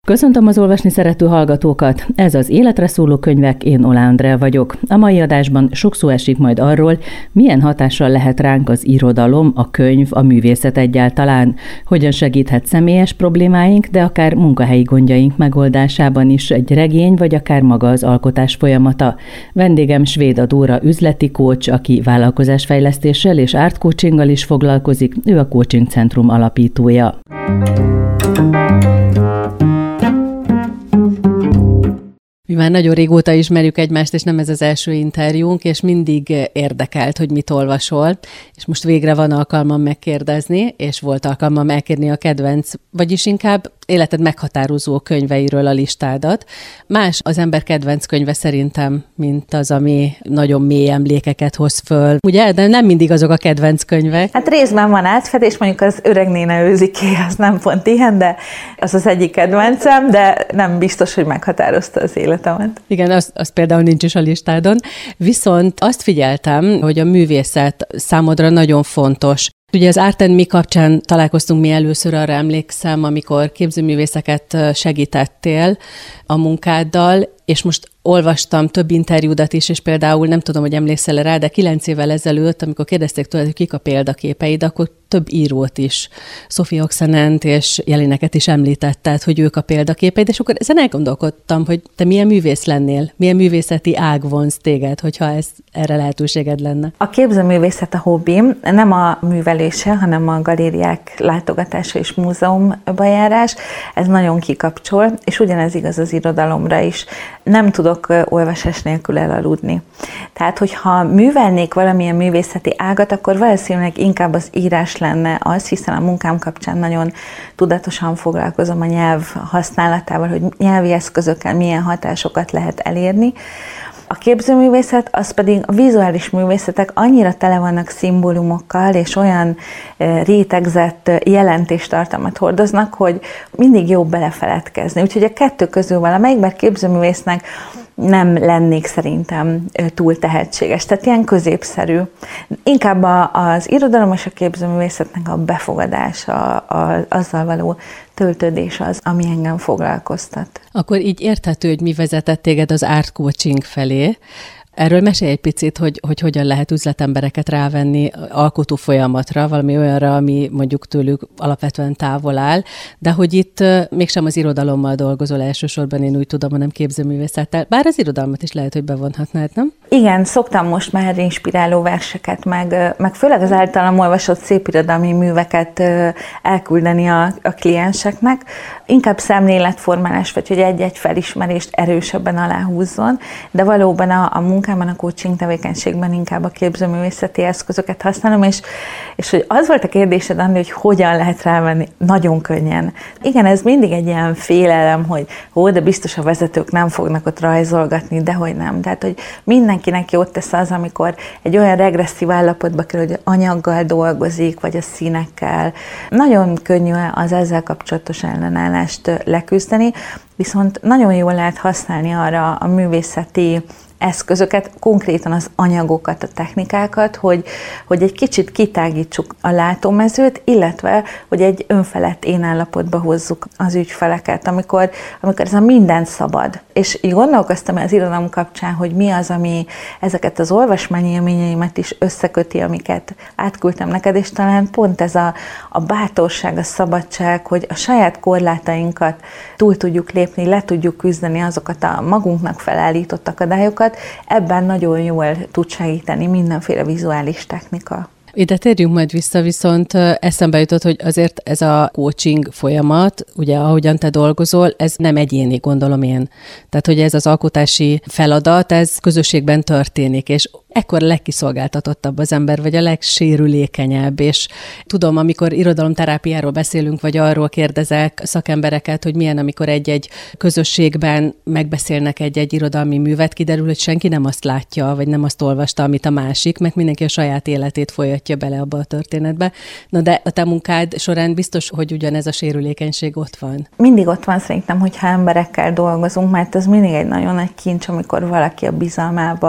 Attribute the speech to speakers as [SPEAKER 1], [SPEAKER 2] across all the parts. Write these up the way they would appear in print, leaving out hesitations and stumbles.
[SPEAKER 1] Köszöntöm az olvasni szerető hallgatókat, ez az Életre szóló könyvek, én Oláh Andrea vagyok. A mai adásban sok szó esik majd arról, milyen hatással lehet ránk az irodalom, a könyv, a művészet egyáltalán, hogyan segíthet személyes problémáink, de akár munkahelyi gondjaink megoldásában is egy regény, vagy akár maga az alkotás folyamata. Vendégem Svéda Dóra üzleti coach, aki vállalkozásfejlesztéssel és art coachinggal is foglalkozik, ő a Coaching Centrum alapítója. Mi már nagyon régóta ismerjük egymást, és nem ez az első interjúnk, és mindig érdekelt, hogy mit olvasol, és most végre van alkalmam megkérdezni, és volt alkalmam elkérni a kedvenc, vagyis inkább életed meghatározó könyveiről a listádat. Más az ember kedvenc könyve szerintem, mint az, ami nagyon mély emlékeket hoz föl. Ugye? De nem mindig azok a kedvenc könyvek.
[SPEAKER 2] Hát részben van átfedés, mondjuk az Öreg néne őziké, az nem pont ilyen, de az az egyik kedvencem, de nem biztos, hogy meghatározta az életemet.
[SPEAKER 1] Igen, az például nincs is a listádon. Viszont azt figyeltem, hogy a művészet számodra nagyon fontos. Ugye az Art & Me kapcsán találkoztunk mi először, arra emlékszem, amikor képzőművészeket segítettél a munkáddal, és most olvastam több interjúdat is, és például nem tudom, hogy emlékszel rá, de 9 évvel ezelőtt, amikor kérdezték tőled, hogy kik a példaképeid, akkor több írót is, Sophie Oxenent és Jelineket is említetted, hogy ők a példaképeid, és akkor ezen elgondolkodtam, hogy te milyen művész lennél, milyen művészeti ág vonz téged, hogyha erre lehetőséged lenne.
[SPEAKER 2] A képzőművészet a hobbim, nem a művelése, hanem a galériák látogatása és múzeumba járás, ez nagyon kikapcsol, és ugyanez igaz az irodalomra is. Nem tudok olvasás nélkül elaludni. Tehát, hogyha művelnék valamilyen művészeti ágat, akkor valószínűleg inkább az írás lenne az, hiszen a munkám kapcsán nagyon tudatosan foglalkozom a nyelv használatával, hogy nyelvi eszközökkel milyen hatásokat lehet elérni. A képzőművészet, az pedig a vizuális művészetek annyira tele vannak szimbólumokkal, és olyan rétegzett jelentéstartalmat hordoznak, hogy mindig jobb belefeledkezni. Úgyhogy a kettő közül valamelyikben képzőművésznek nem lennék szerintem túl tehetséges, tehát ilyen középszerű. Inkább az irodalom és a képzőművészetnek a befogadása, azzal való töltődés az, ami engem foglalkoztat.
[SPEAKER 1] Akkor így érthető, hogy mi vezetett téged az art coaching felé. Erről mesélj egy picit, hogy hogyan lehet üzletembereket rávenni alkotó folyamatra, valami olyanra, ami mondjuk tőlük alapvetően távol áll, de hogy itt mégsem az irodalommal dolgozol elsősorban, én úgy tudom, hanem képzőművészettel. Bár az irodalmat is lehet, hogy bevonhatnád, nem?
[SPEAKER 2] Igen, szoktam most már inspiráló verseket, meg főleg az általam olvasott szépirodalmi műveket elküldeni a klienseknek. Inkább szemléletformálás, vagy hogy egy-egy felismerést erősebben aláhúzzon, de valóban a munkában, a coaching tevékenységben inkább a képzőművészeti eszközöket használom, és hogy az volt a kérdésed, Andi, hogy hogyan lehet rávenni, nagyon könnyen. Igen, ez mindig egy ilyen félelem, hogy de biztos a vezetők nem fognak ott rajzolgatni, de hogy nem. Tehát, hogy mindenkinek jót tesz az, amikor egy olyan regresszív állapotba kerül, hogy anyaggal dolgozik, vagy a színekkel. Nagyon könnyű az ezzel kapcsolatos ellenállást leküzdeni, viszont nagyon jól lehet használni arra a művészeti eszközöket, konkrétan az anyagokat, a technikákat, hogy egy kicsit kitágítsuk a látómezőt, illetve, hogy egy önfelett énállapotba hozzuk az ügyfeleket, amikor ez a minden szabad. És így gondolkoztam az irodalom kapcsán, hogy mi az, ami ezeket az olvasmányi élményeimet is összeköti, amiket átküldtem neked, és talán pont ez a bátorság, a szabadság, hogy a saját korlátainkat túl tudjuk lépni, le tudjuk küzdeni azokat a magunknak felállított akadályokat. Ebben nagyon jól tud segíteni mindenféle vizuális technika.
[SPEAKER 1] Ide térjünk majd vissza, viszont eszembe jutott, hogy azért ez a coaching folyamat, ugye ahogyan te dolgozol, ez nem egyéni, gondolom én. Tehát, hogy ez az alkotási feladat, ez közösségben történik, és ekkor legkiszolgáltatottabb az ember, vagy a legsérülékenyebb, és tudom, amikor irodalomterápiáról beszélünk, vagy arról kérdezek szakembereket, hogy milyen, amikor egy-egy közösségben megbeszélnek egy-egy irodalmi művet, kiderül, hogy senki nem azt látja, vagy nem azt olvasta, amit a másik, mert mindenki a saját életét folyatja bele abba a történetbe. Na de a te munkád során biztos, hogy ugyanez a sérülékenység ott van.
[SPEAKER 2] Mindig ott van szerintem, hogyha emberekkel dolgozunk, mert ez mindig egy nagyon nagy kincs, amikor valaki a bizalmába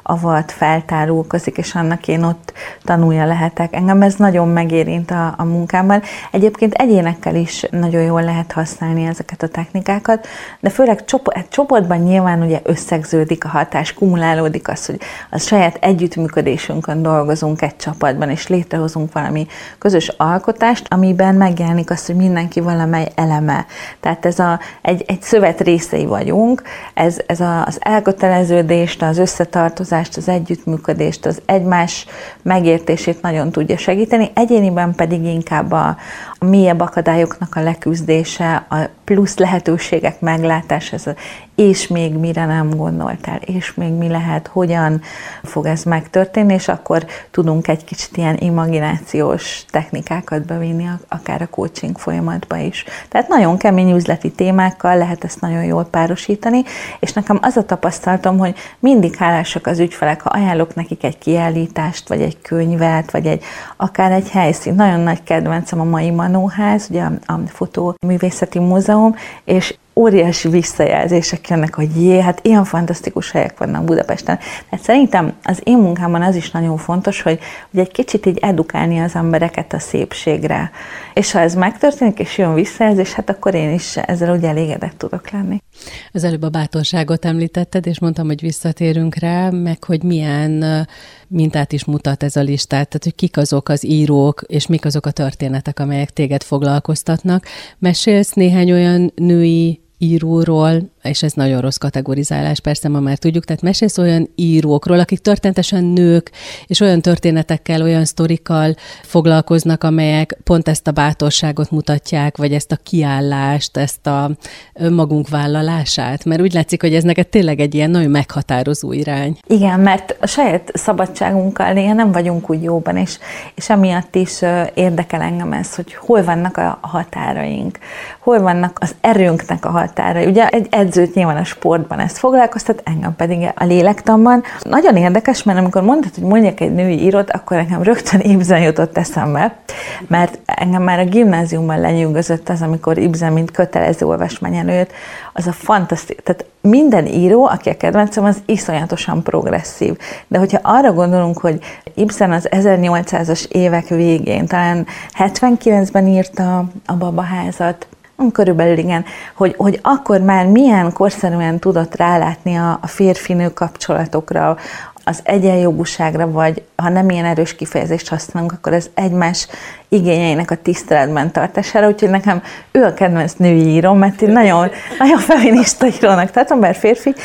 [SPEAKER 2] avat, feltárulkozik, és annak én ott tanulja lehetek. Engem ez nagyon megérint a munkámban. Egyébként egyénekkel is nagyon jól lehet használni ezeket a technikákat, de főleg csoportban nyilván ugye összegződik a hatás, kumulálódik az, hogy a saját együttműködésünkön dolgozunk egy csapatban, és létrehozunk valami közös alkotást, amiben megjelenik az, hogy mindenki valamely eleme. Tehát ez egy szövet részei vagyunk, ez az elköteleződést, az összetartozást, az együttműködést, az egymás megértését nagyon tudja segíteni, egyéniben pedig inkább a mélyebb akadályoknak a leküzdése, a plusz lehetőségek meglátása, és még mire nem gondoltál, és még mi lehet, hogyan fog ez megtörténni, és akkor tudunk egy kicsit ilyen imaginációs technikákat bevinni, akár a coaching folyamatba is. Tehát nagyon kemény üzleti témákkal lehet ezt nagyon jól párosítani, és nekem az a tapasztalatom, hogy mindig hálásak az ügyfelek, ha ajánlok nekik egy kiállítást, vagy egy könyvet, vagy akár egy helyszín. Nagyon nagy kedvencem a mai Manóház, ugye a Fotóművészeti Múzeum, és óriási visszajelzések jönnek, hogy hát ilyen fantasztikus helyek vannak Budapesten. Tehát szerintem az én munkámban az is nagyon fontos, hogy egy kicsit így edukálni az embereket a szépségre. És ha ez megtörténik, és jön visszajelzés, hát akkor én is ezzel ugye elégedett tudok lenni.
[SPEAKER 1] Az előbb a bátorságot említetted, és mondtam, hogy visszatérünk rá, meg hogy milyen mintát is mutat ez a listát, tehát hogy kik azok az írók, és mik azok a történetek, amelyek téged foglalkoztatnak. Mesélsz néhány olyan női íróról, és ez nagyon rossz kategorizálás, persze ma már tudjuk, tehát mesélsz olyan írókról, akik történetesen nők, és olyan történetekkel, olyan sztorikkal foglalkoznak, amelyek pont ezt a bátorságot mutatják, vagy ezt a kiállást, ezt a önmagunk vállalását, mert úgy látszik, hogy ez neked tényleg egy ilyen nagyon meghatározó irány.
[SPEAKER 2] Igen, mert a saját szabadságunkkal néha nem vagyunk úgy jóban, és emiatt is érdekel engem ez, hogy hol vannak a határaink, hol vannak az erőnknek a határai. Ugye egy edzőt nyilván a sportban ezt foglalkoztat, engem pedig a lélektanban. Nagyon érdekes, mert amikor mondtad, hogy mondjak egy női írót, akkor nekem rögtön Ibsen jutott eszembe, mert engem már a gimnáziumban lenyűgözött az, amikor Ibsen mint kötelező olvasmányon jött, az a fantasztikus. Tehát minden író, aki a kedvencem, az iszonyatosan progresszív. De hogyha arra gondolunk, hogy Ibsen az 1800-as évek végén, talán 79-ben írta a Babaházat, körülbelül igen, hogy akkor már milyen korszerűen tudott rálátni a férfi-nő kapcsolatokra, az egyenjogúságra, vagy ha nem ilyen erős kifejezést használunk, akkor az egymás igényeinek a tiszteletben tartására, úgyhogy nekem ő a kedvenc női íróm, mert én nagyon feminista írónak tartom, bár férfi,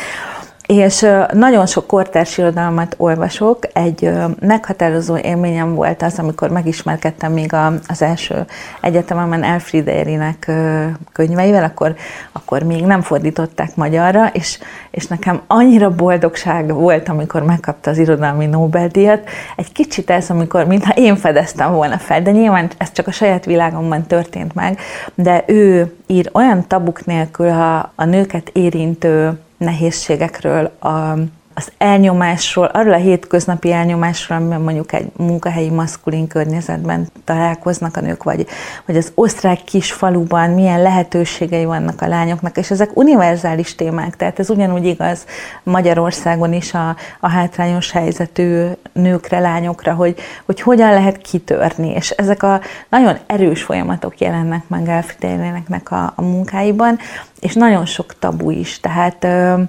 [SPEAKER 2] és nagyon sok kortárs irodalmat olvasok. Egy meghatározó élményem volt az, amikor megismerkedtem még az első egyetememen Elfriede Érinek könyveivel, akkor még nem fordították magyarra, és nekem annyira boldogság volt, amikor megkapta az irodalmi Nobel-díjat. Egy kicsit ez, amikor mintha én fedeztem volna fel, de nyilván ez csak a saját világomban történt meg, de ő ír olyan tabuk nélkül a nőket érintő nehézségekről, az elnyomásról, arról a hétköznapi elnyomásról, amiben mondjuk egy munkahelyi maszkulin környezetben találkoznak a nők, vagy az osztrák kisfaluban milyen lehetőségei vannak a lányoknak, és ezek univerzális témák, tehát ez ugyanúgy igaz Magyarországon is a hátrányos helyzetű nőkre, lányokra, hogy hogyan lehet kitörni, és ezek a nagyon erős folyamatok jelennek meg Elfriede Érinek a munkáiban, és nagyon sok tabu is, tehát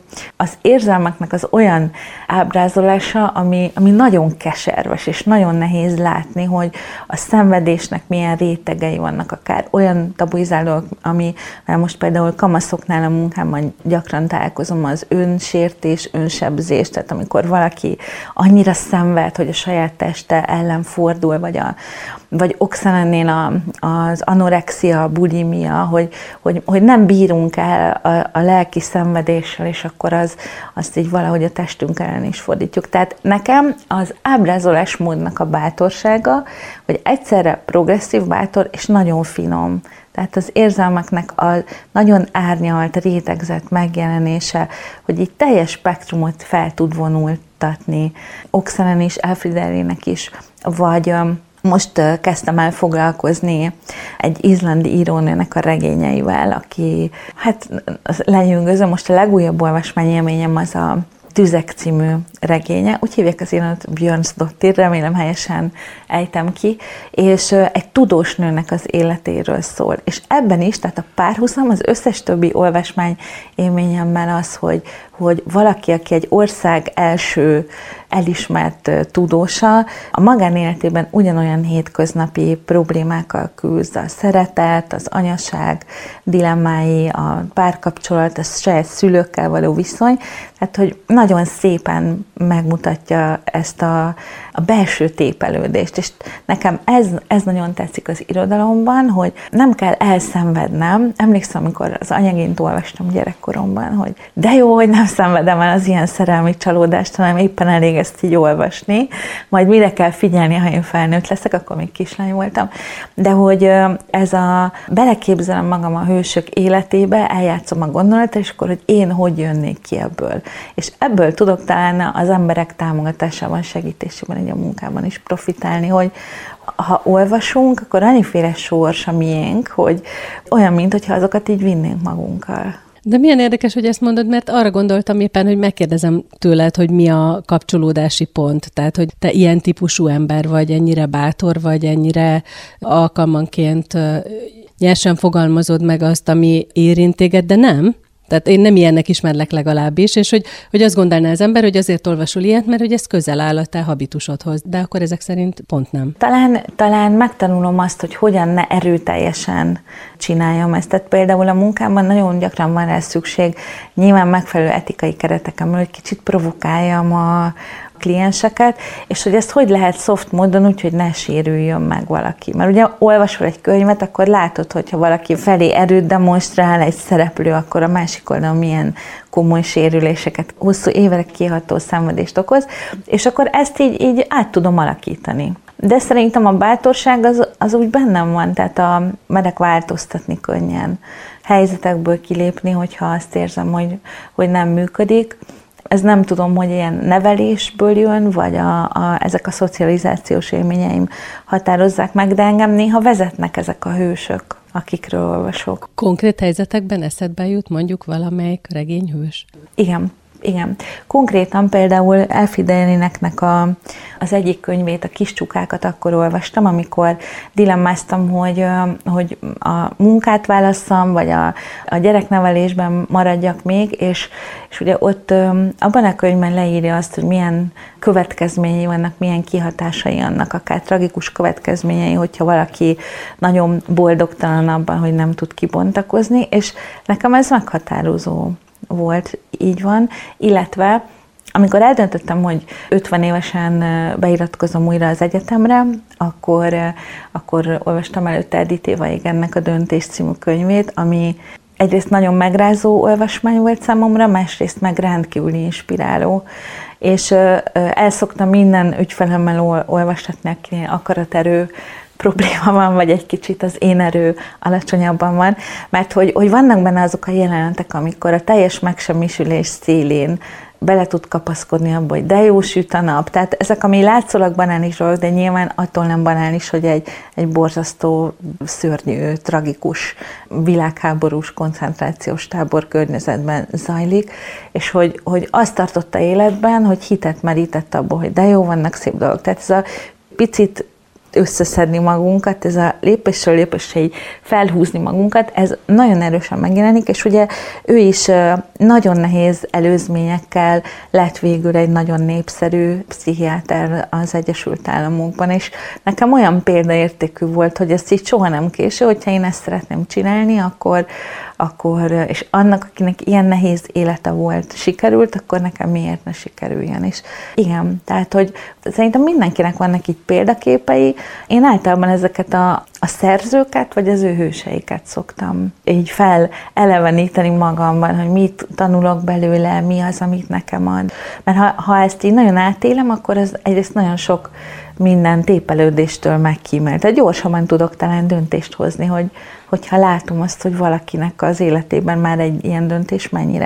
[SPEAKER 2] az érzelmeknek az olyan ábrázolása, ami nagyon keserves, és nagyon nehéz látni, hogy a szenvedésnek milyen rétegei vannak, akár olyan tabuizálók, mert most például kamaszoknál a munkámban gyakran találkozom, az önsértés, önsebzés, tehát amikor valaki annyira szenved, hogy a saját teste ellen fordul, vagy Oxanennél az anorexia, a bulimia, hogy nem bírunk el a lelki szenvedéssel, és akkor azt így valahogy a testünk ellen is fordítjuk. Tehát nekem az ábrázolásmódnak a bátorsága, hogy egyszerre progresszív, bátor és nagyon finom. Tehát az érzelmeknek a nagyon árnyalt, rétegzett megjelenése, hogy így teljes spektrumot fel tud vonultatni. Oxanen is, Elfriede Érinek is, vagy most kezdtem el foglalkozni egy izlandi írónőnek a regényeivel, aki, hát lenyűgöző, most a legújabb olvasmányélményem az a Tüzek című regénye, úgy hívják az írót Björnsdottir, remélem helyesen ejtem ki, és egy tudós nőnek az életéről szól. És ebben is, tehát a párhuzam az összes többi olvasmány élményemmel az, hogy valaki, aki egy ország első elismert tudósa, a magánéletében ugyanolyan hétköznapi problémákkal küzd, a szeretet, az anyaság dilemmái, a párkapcsolat, a saját szülőkkel való viszony, tehát hogy nagyon szépen megmutatja ezt a belső tépelődést, és nekem ez nagyon tetszik az irodalomban, hogy nem kell elszenvednem. Emlékszem, amikor az Anyagint olvastam gyerekkoromban, hogy de jó, hogy nem szenvedem el az ilyen szerelmi csalódást, hanem éppen elég ezt így olvasni, majd mire kell figyelni, ha én felnőtt leszek, akkor még kislány voltam, de hogy ez a beleképzelem magam a hősök életébe, eljátszom a gondolatot, és akkor, hogy én hogy jönnék ki ebből. És ebből tudok talán az emberek támogatásában, segítésében, így a munkában is profitálni, hogy ha olvasunk, akkor annyiféle sors a miénk, hogy olyan, mintha azokat így vinnénk magunkkal.
[SPEAKER 1] De milyen érdekes, hogy ezt mondod, mert arra gondoltam éppen, hogy megkérdezem tőled, hogy mi a kapcsolódási pont. Tehát, hogy te ilyen típusú ember vagy, ennyire bátor vagy, ennyire alkalmanként nyersen fogalmazod meg azt, ami érint téged, de nem. Tehát én nem ilyennek ismerlek legalábbis, és hogy azt gondolná az ember, hogy azért olvasol ilyet, mert hogy ez közel áll a te habitusodhoz, de akkor ezek szerint pont nem.
[SPEAKER 2] Talán megtanulom azt, hogy hogyan ne erőteljesen csináljam ezt. Tehát például a munkámban nagyon gyakran van rá szükség, nyilván megfelelő etikai kereteken belül, hogy kicsit provokáljam a klienseket, és hogy ezt hogy lehet soft módon, úgyhogy ne sérüljön meg valaki. Mert ugye olvasol egy könyvet, akkor látod, hogyha valaki felé erőt demonstrál egy szereplő, akkor a másik oldalon milyen komoly sérüléseket, hosszú évek kiható szenvedést okoz, és akkor ezt így át tudom alakítani. De szerintem a bátorság az úgy bennem van, tehát merek változtatni könnyen, helyzetekből kilépni, hogyha azt érzem, hogy nem működik. Ez nem tudom, hogy ilyen nevelésből jön, vagy ezek a szocializációs élményeim határozzák meg, de engem néha vezetnek ezek a hősök, akikről olvasok.
[SPEAKER 1] Konkrét helyzetekben eszedbe jut mondjuk valamelyik regényhős?
[SPEAKER 2] Igen. Konkrétan például Elfi Dejlineknek az egyik könyvét, a Kis csukákat akkor olvastam, amikor dilemmáztam, hogy a munkát válasszam, vagy a gyereknevelésben maradjak még, és ugye ott abban a könyvben leírja azt, hogy milyen következményei vannak, milyen kihatásai annak, akár tragikus következményei, hogyha valaki nagyon boldogtalan abban, hogy nem tud kibontakozni, és nekem ez meghatározó volt, így van, illetve amikor eldöntöttem, hogy 50 évesen beiratkozom újra az egyetemre, akkor olvastam előtte Edith Éva Egernek a Döntés című könyvét, ami egyrészt nagyon megrázó olvasmány volt számomra, másrészt meg rendkívüli inspiráló, és el szoktam minden ügyfelemmel olvastatni, akinél akaraterő probléma van, vagy egy kicsit az én erő alacsonyabban van, mert hogy vannak benne azok a jelenetek, amikor a teljes megsemmisülés szélén bele tud kapaszkodni abba, hogy de jó süt a nap. Tehát ezek, ami látszólag banális dolgok, de nyilván attól nem banális, hogy egy borzasztó, szörnyű, tragikus, világháborús koncentrációs tábor környezetben zajlik, és hogy azt tartotta életben, hogy hitet merített abba, hogy de jó, vannak szép dolgok. Tehát ez a picit összeszedni magunkat, ez a lépésről lépésre így felhúzni magunkat, ez nagyon erősen megjelenik, és ugye ő is nagyon nehéz előzményekkel lett végül egy nagyon népszerű pszichiáter az Egyesült Államokban, és nekem olyan példaértékű volt, hogy ez így soha nem késő, hogyha én ezt szeretném csinálni, akkor és annak, akinek ilyen nehéz élete volt, sikerült, akkor nekem miért ne sikerüljen is. Igen, tehát, hogy szerintem mindenkinek vannak így példaképei. Én általában ezeket a szerzőket, vagy az ő hőseiket szoktam így feleleveníteni magamban, hogy mit tanulok belőle, mi az, amit nekem ad. Mert ha ezt így nagyon átélem, akkor ez egyrészt nagyon sok minden tépelődéstől megkímél. Tehát gyorsabban tudok talán döntést hozni, hogyha látom azt, hogy valakinek az életében már egy ilyen döntés mennyire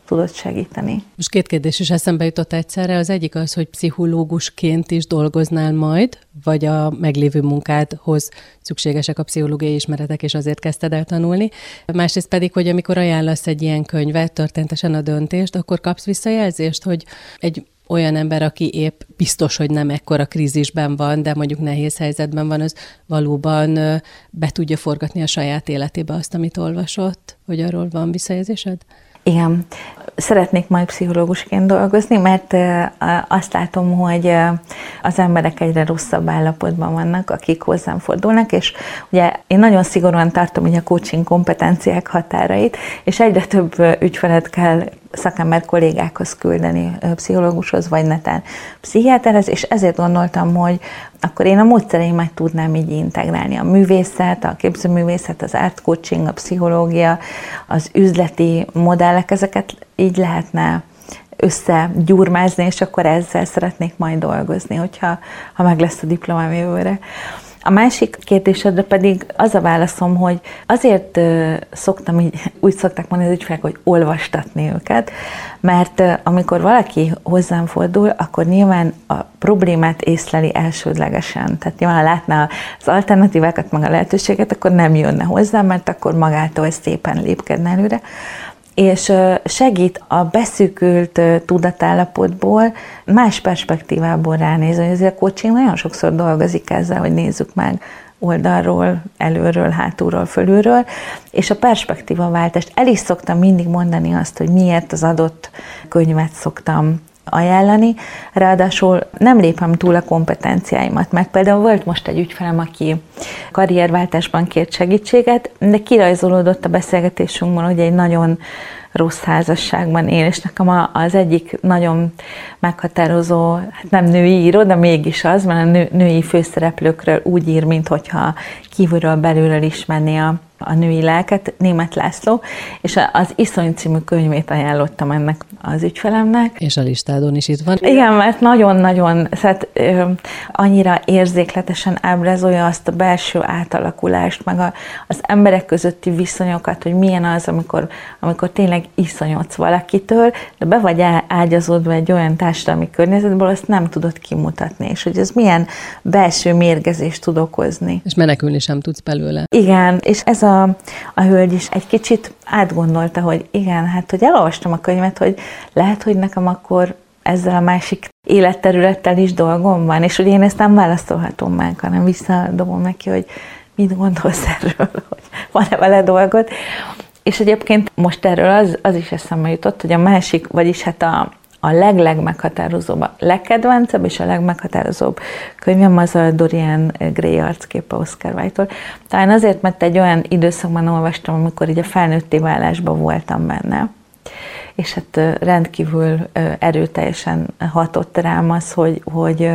[SPEAKER 2] tudott segíteni.
[SPEAKER 1] Most 2 kérdés is eszembe jutott egyszerre. Az egyik az, hogy pszichológusként is dolgoznál majd, vagy a meglévő munkádhoz szükségesek a pszichológiai ismeretek, és azért kezdted el tanulni. Másrészt pedig, hogy amikor ajánlasz egy ilyen könyvet, történetesen a döntést, akkor kapsz visszajelzést, hogy egy olyan ember, aki épp biztos, hogy nem ekkora krízisben van, de mondjuk nehéz helyzetben van, az valóban be tudja forgatni a saját életébe azt, amit olvasott, hogy arról van visszajelzésed?
[SPEAKER 2] Igen. Szeretnék majd pszichológusként dolgozni, mert azt látom, hogy az emberek egyre rosszabb állapotban vannak, akik hozzám fordulnak, és ugye én nagyon szigorúan tartom ugye a coaching kompetenciák határait, és egyre több ügyfelet kell szakember kollégákhoz küldeni, pszichológushoz, vagy netán pszichiáterhez, és ezért gondoltam, hogy akkor én a módszereimet tudnám így integrálni. A művészet, a képzőművészet, az art coaching, a pszichológia, az üzleti modellek, ezeket így lehetne összegyurmázni, és akkor ezzel szeretnék majd dolgozni, hogyha meg lesz a diplomám jövőre. A másik kérdésedre pedig az a válaszom, hogy azért szoktam így, úgy szokták mondani az ügyfelek, hogy olvastatni őket, mert amikor valaki hozzám fordul, akkor nyilván a problémát észleli elsődlegesen. Tehát nyilván, ha látná az alternatívákat, meg a lehetőséget, akkor nem jönne hozzám, mert akkor magától szépen lépkedne előre. És segít a beszűkült tudatállapotból más perspektívából ránézni, hogy azért a coaching nagyon sokszor dolgozik ezzel, hogy nézzük meg oldalról, előről, hátulról, fölülről, és a perspektívaváltást. El is szoktam mindig mondani azt, hogy miért az adott könyvet szoktam ajánlani, ráadásul nem lépem túl a kompetenciáimat, mert például volt most egy ügyfelem, aki karrierváltásban kért segítséget, de kirajzolódott a beszélgetésünkben, hogy egy nagyon rossz házasságban él, és nekem az egyik nagyon meghatározó, hát nem női író, de mégis az, mert a női főszereplőkről úgy ír, minthogyha kívülről belülről ismerné a női lelket, Németh László, és az Iszony című könyvét ajánlottam ennek az ügyfelemnek.
[SPEAKER 1] És a listádon is itt van.
[SPEAKER 2] Igen, mert nagyon-nagyon, szóval, annyira érzékletesen ábrázolja azt a belső átalakulást, meg az emberek közötti viszonyokat, hogy milyen az, amikor tényleg iszonyodsz valakitől, de be vagy ágyazódva egy olyan társadalmi környezetből, azt nem tudod kimutatni, és hogy ez milyen belső mérgezést tud okozni.
[SPEAKER 1] És menekülni sem tudsz belőle.
[SPEAKER 2] Igen, és ez a hölgy is egy kicsit átgondolta, hogy igen, hát hogy elolvastam a könyvet, hogy lehet, hogy nekem akkor ezzel a másik életterülettel is dolgom van, és ugye én ezt nem válaszolhatom meg, hanem visszadobom neki, hogy mit gondolsz erről, hogy van-e vele dolgot. És egyébként most erről az is eszembe jutott, hogy a másik, vagyis hát a legmeghatározóbb, a legkedvencebb és a legmeghatározóbb könyvem az a Dorian Gray arcképe Oscar Wilde-tól. Talán azért, mert egy olyan időszakban olvastam, amikor így a felnőtté válásban voltam benne, és hát rendkívül erőteljesen hatott rám az, hogy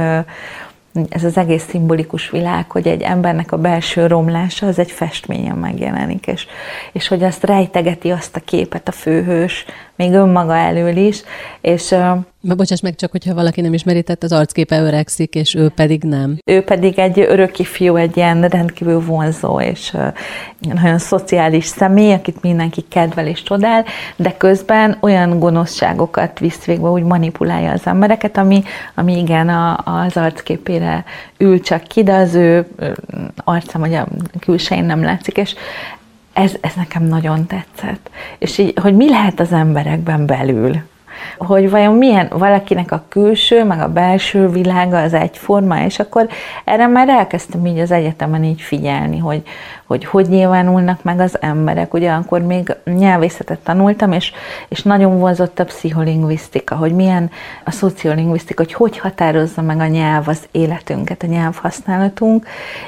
[SPEAKER 2] ez az egész szimbolikus világ, hogy egy embernek a belső romlása az egy festményen megjelenik, és hogy azt rejtegeti azt a képet a főhős, még önmaga elől is, és...
[SPEAKER 1] Bocsáss meg csak, hogyha valaki nem ismeri, tehát az arcképe öregszik, és ő pedig nem.
[SPEAKER 2] Ő pedig egy öröki fiú, egy ilyen rendkívül vonzó, és nagyon szociális személy, akit mindenki kedvel és csodál, de közben olyan gonoszságokat visz végbe, úgy manipulálja az embereket, ami igen az arcképére ül csak ki, de az ő arca, vagy a külsején nem látszik, és ez nekem nagyon tetszett. És így, hogy mi lehet az emberekben belül? Hogy vajon milyen valakinek a külső, meg a belső világa az egyforma, és akkor erre már elkezdtem így az egyetemen így figyelni, hogy nyilvánulnak meg az emberek. Ugye akkor még nyelvészetet tanultam, és nagyon vonzott a pszicholingvisztika, hogy milyen a szociolingvisztika, hogy határozza meg a nyelv az életünket, a nyelvhasználatunk,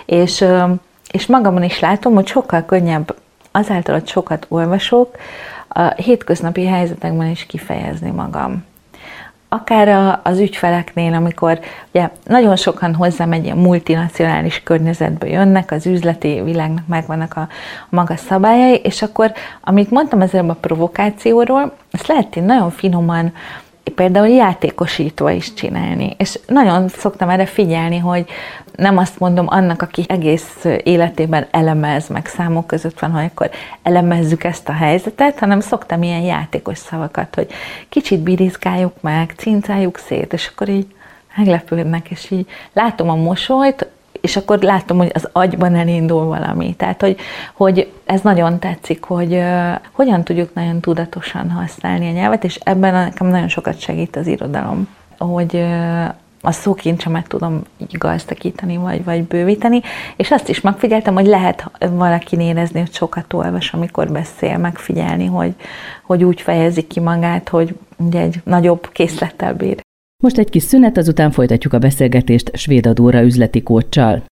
[SPEAKER 2] és magamon is látom, hogy sokkal könnyebb azáltal, hogy sokat olvasok, a hétköznapi helyzetekben is kifejezni magam. Akár az ügyfeleknél, amikor ugye nagyon sokan hozzám egy ilyen multinacionális környezetbe jönnek, az üzleti világnak megvannak a maga szabályai, és akkor, amit mondtam ezzel a provokációról, ezt lehet én nagyon finoman például játékosítva is csinálni. És nagyon szoktam erre figyelni, hogy nem azt mondom annak, aki egész életében elemez, meg számok között van, hogy akkor elemezzük ezt a helyzetet, hanem szoktam ilyen játékos szavakat, hogy kicsit birizgáljuk meg, cincáljuk szét, és akkor így meglepődnek, és így látom a mosolyt, és akkor látom, hogy az agyban elindul valami. Tehát, hogy ez nagyon tetszik, hogy hogyan tudjuk nagyon tudatosan használni a nyelvet, és ebben nekem nagyon sokat segít az irodalom, hogy a szókincsemet tudom így gazdagítani, vagy bővíteni, és azt is megfigyeltem, hogy lehet valakin érezni, hogy sokat olvas, amikor beszél, megfigyelni, hogy úgy fejezi ki magát, hogy ugye egy nagyobb készlettel bír.
[SPEAKER 3] Most egy kis szünet, azután folytatjuk a beszélgetést Svéda Dóra üzleti kóccsal.